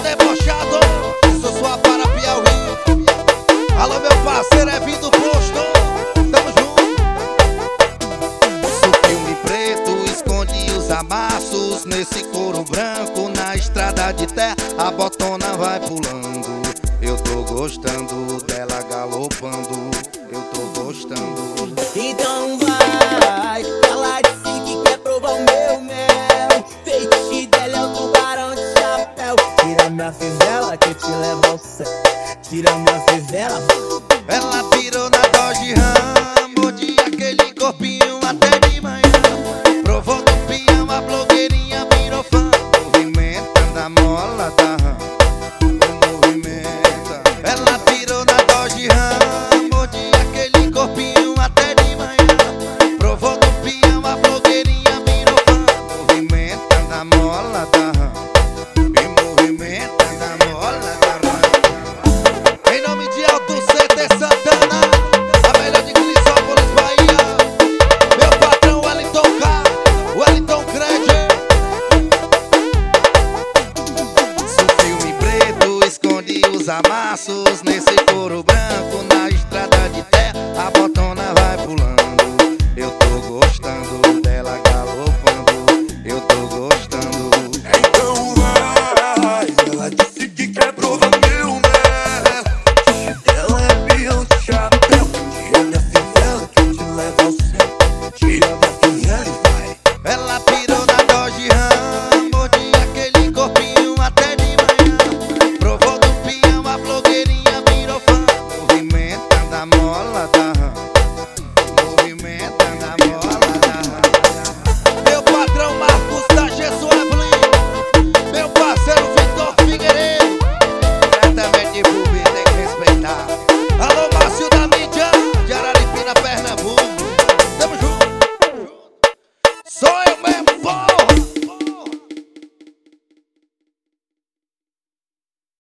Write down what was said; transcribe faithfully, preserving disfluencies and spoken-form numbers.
debochado, isso sua para Piauí. Alô meu parceiro, é vindo posto, tamo junto. O filme preto esconde os amassos, nesse couro branco na estrada de terra a botona vai pulando. Eu tô gostando dela galopando, eu tô gostando. Então vai, ela disse que quer provar o meu mel. Peixe dela é o tubarão de chapéu. Tira minha fivela que eu te levo ao céu. Tira minha fivela. Ela pirou na Dodge Ram, morde aquele corpinho até de manhã. Provou do peão, a blogueirinha virou fã, movimentando a mola da Ram. Movimenta. Ela pirou na Dodge Ram, morde aquele corpinho até de manhã. Provou do peão, a blogueirinha virou fã, movimentando a mola da Ram. E movimentando a mola da Ram. Em nome de Alto C T Santana, a melhor de Crisópolis, Bahia. Meu patrão Wellington K, Wellington Cred. O filme preto esconde os amassos, nesse couro branco na estrada de terra a botona vai pulando. Eu tô gostando dela galopando, eu tô gostando. Então vai, ela disse que quer provar meu mel. Ela é peão de chapéu. Tira minha fivela que eu te levo ao céu. Tira minha fivela e vai. Ela pirou na Dodge Ram, morde aquele corpinho até de manhã. Provou do peão, a blogueirinha virou fã, movimentando a mola da Ram. Movimentando a mola da Ram. Meu patrão Marcos da Jesus Evelyn, meu parceiro Vitor Figueiredo, diretamente pro B, tem que respeitar. Alô Márcio da mídia, de Araripina, Pernambuco. Tamo junto. Sou eu mesmo.